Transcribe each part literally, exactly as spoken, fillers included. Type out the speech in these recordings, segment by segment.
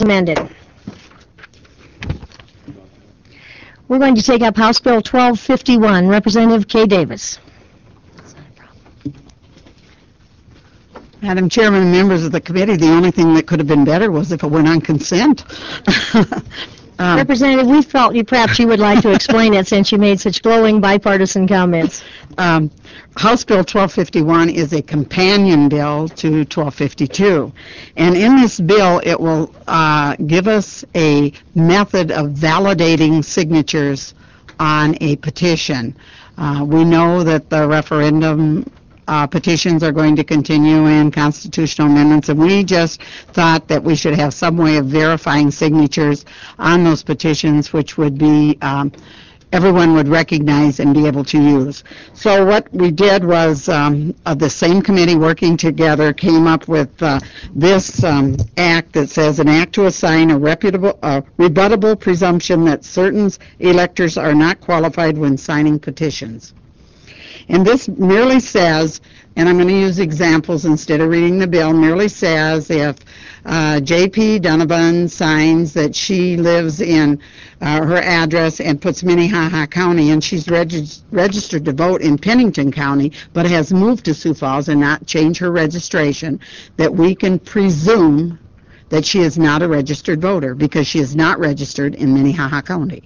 amended. We're going to take up House Bill twelve fifty-one. Representative Kay Davis. Madam Chairman and members of the committee, the only thing that could have been better was if it went on consent. um, Representative, we felt you perhaps you would like to explain it since you made such glowing bipartisan comments. Um, House Bill twelve fifty-one is a companion bill to twelve fifty-two. And in this bill, it will uh, give us a method of validating signatures on a petition. Uh, we know that the referendum Uh, petitions are going to continue and constitutional amendments, and we just thought that we should have some way of verifying signatures on those petitions, which would be um, everyone would recognize and be able to use. So what we did was um, uh, the same committee working together came up with uh, this um, act that says an act to assign a reputable, uh, rebuttable presumption that certain electors are not qualified when signing petitions. And this merely says, and I'm going to use examples instead of reading the bill, merely says if uh, J P Donovan signs that she lives in uh, her address and puts Minnehaha County and she's reg- registered to vote in Pennington County but has moved to Sioux Falls and not changed her registration, that we can presume that she is not a registered voter because she is not registered in Minnehaha County.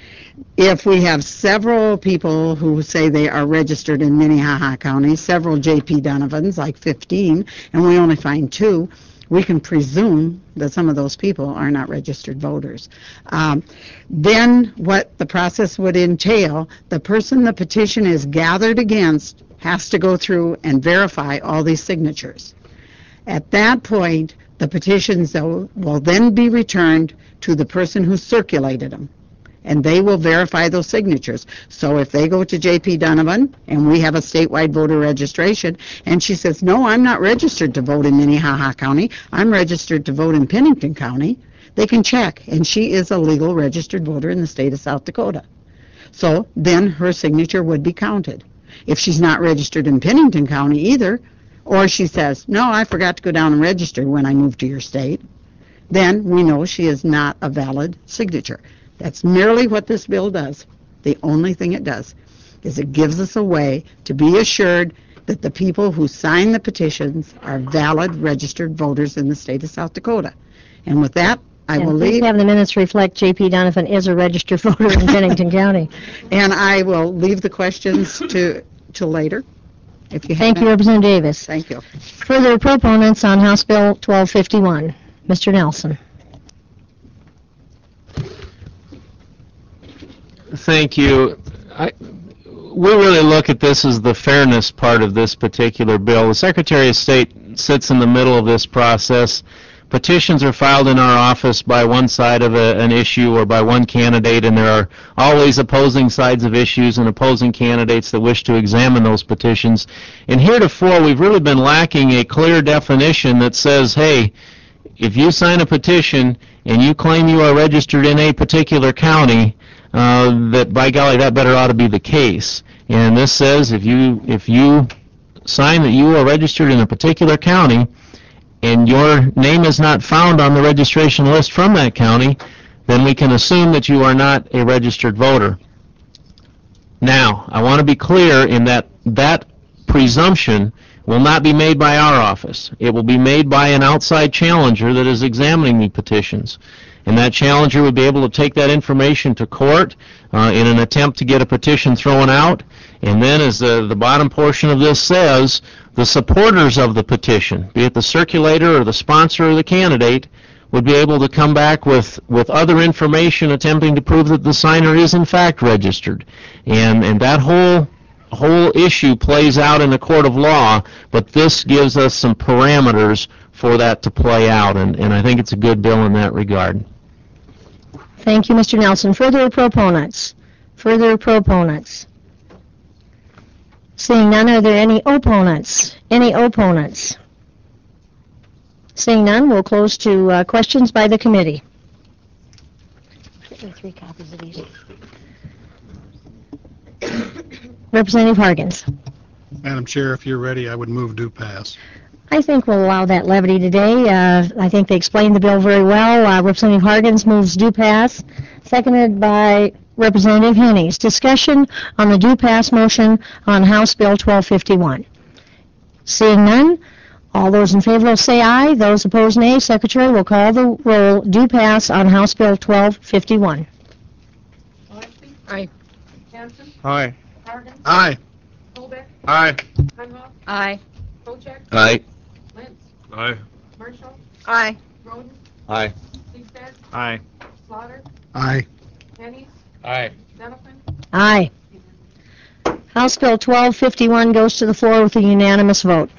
If we have several people who say they are registered in Minnehaha County, several J P Donovans, like fifteen, and we only find two, we can presume that some of those people are not registered voters. Um, then what the process would entail, the person the petition is gathered against has to go through and verify all these signatures. At that point, the petitions though, will then be returned to the person who circulated them, and they will verify those signatures. So if they go to J P Donovan, and we have a statewide voter registration, and she says, no, I'm not registered to vote in Minnehaha County, I'm registered to vote in Pennington County, they can check, and she is a legal registered voter in the state of South Dakota. So then her signature would be counted. If she's not registered in Pennington County either, or she says, no, I forgot to go down and register when I moved to your state, then we know she is not a valid signature. That's merely what this bill does. The only thing it does is it gives us a way to be assured that the people who sign the petitions are valid registered voters in the state of South Dakota. And with that, I and will please leave. have the minutes reflect J P Donovan is a registered voter in Pennington County. And I will leave the questions to to later. If you have Thank you, Representative Davis. Thank you. Further proponents on House Bill twelve fifty-one. Mister Nelson. Thank you. I, we really look at this as the fairness part of this particular bill. The Secretary of State sits in the middle of this process. Petitions are filed in our office by one side of a, an issue or by one candidate, and there are always opposing sides of issues and opposing candidates that wish to examine those petitions. And heretofore, we've really been lacking a clear definition that says, hey, if you sign a petition and you claim you are registered in a particular county, uh, that by golly, that better ought to be the case. And this says if you if you sign that you are registered in a particular county and your name is not found on the registration list from that county, then we can assume that you are not a registered voter. Now, I want to be clear in that that presumption will not be made by our office. It will be made by an outside challenger that is examining the petitions. And that challenger would be able to take that information to court uh, in an attempt to get a petition thrown out. And then, as the, the bottom portion of this says, the supporters of the petition, be it the circulator or the sponsor or the candidate, would be able to come back with, with other information attempting to prove that the signer is in fact registered. And, and that whole whole issue plays out in the court of law, but this gives us some parameters for that to play out, and, and I think it's a good bill in that regard. Thank you, Mister Nelson. Further proponents? Further proponents? Seeing none, are there any opponents? Any opponents? Seeing none, we'll close to uh, questions by the committee. Get me three copies of these. Representative Harkins. Madam Chair, if you're ready, I would move due pass. I think we'll allow that levity today. Uh, I think they explained the bill very well. Uh, Representative Hargens moves do pass, seconded by Representative Hennies. Discussion on the do pass motion on House Bill twelve fifty-one. Seeing none, all those in favor will say aye. Those opposed, nay. Secretary will call the roll. Do pass on House Bill twelve fifty-one. Gillespie. Aye. Hanson. Aye. Harden. Aye. Colbeck. Aye. Sunhoff. Aye. Bocek. Aye. Lentz. Aye. Marshall. Aye. Roden. Aye. Seistedt. Aye. Slaughter. Aye. Hennies. Aye. Dennison. Aye. House Bill twelve fifty-one goes to the floor with a unanimous vote.